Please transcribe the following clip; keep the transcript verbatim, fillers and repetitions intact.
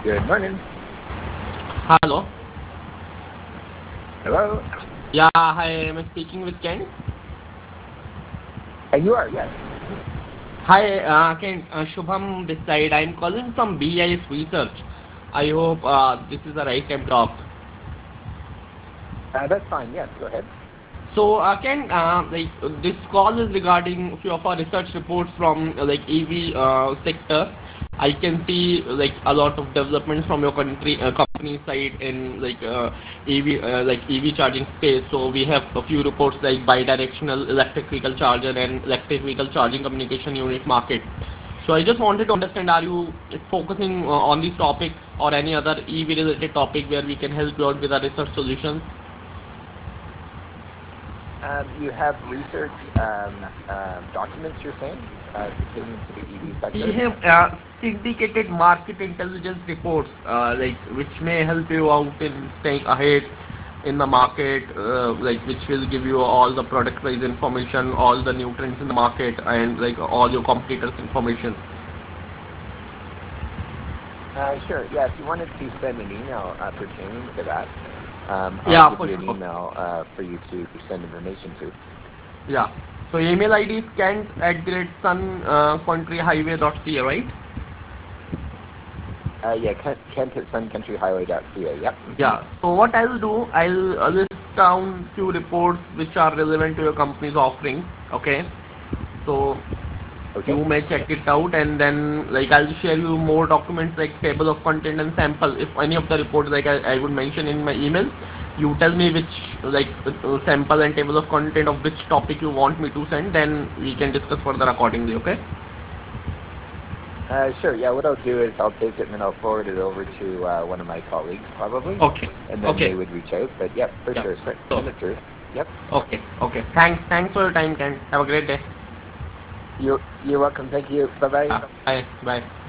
Good morning. Hello. Hello. Yeah, hi. I'm speaking with Ken. Uh, you are, yes. Hi, uh, Ken. Uh, Shubham this side. I'm calling from B I S Research. I hope uh, this is the right time to talk. Uh, that's fine. Yes, go ahead. So, uh, Ken, uh, like uh, this call is regarding a few of our research reports from uh, like E V uh, sector. I can see like a lot of developments from your country uh, company side in like uh, E V uh, like E V charging space. So we have a few reports like bidirectional electric vehicle charger and electric vehicle charging communication unit market. So I just wanted to understand, are you focusing uh, on these topics or any other E V related topic where we can help you out with our research solutions? Um, you have research um, um, documents, you're saying, uh, pertaining to the E V We sector? have uh, syndicated market intelligence reports, uh, like which may help you out in staying ahead in the market, uh, like which will give you all the product price information, all the new trends in the market, and like all your competitors' information. Uh, sure. Yeah, if you wanted to send an email uh, pertaining to that, um, I'll Yeah, give for you an sure. email uh, for you to send information to. Yeah. So email I D is kent at the rate sun uh, country highway dot c a, right? Uh, yeah, Kent, Kent at sun country highway dot c a. Yep. hmm Yeah. So what I'll do, I'll uh, list down few reports which are relevant to your company's offering. Okay. So Okay. you may check it out, and then like I'll share you more documents like table of content and sample. If any of the reports like I, I would mention in my email, you tell me which like uh, sample and table of content of which topic you want me to send, then we can discuss further accordingly. Okay. Uh, sure. Yeah, what I'll do is I'll take it and then I'll forward it over to uh, one of my colleagues, probably, Okay. and then Okay. they would reach out. But yep, for Yeah. sure. Send, So send it through. Yep. okay. Okay. Thanks. Thanks for your time, Ken. Have a great day. You're you're welcome. Thank you. Bye bye. Yeah. Bye. Bye.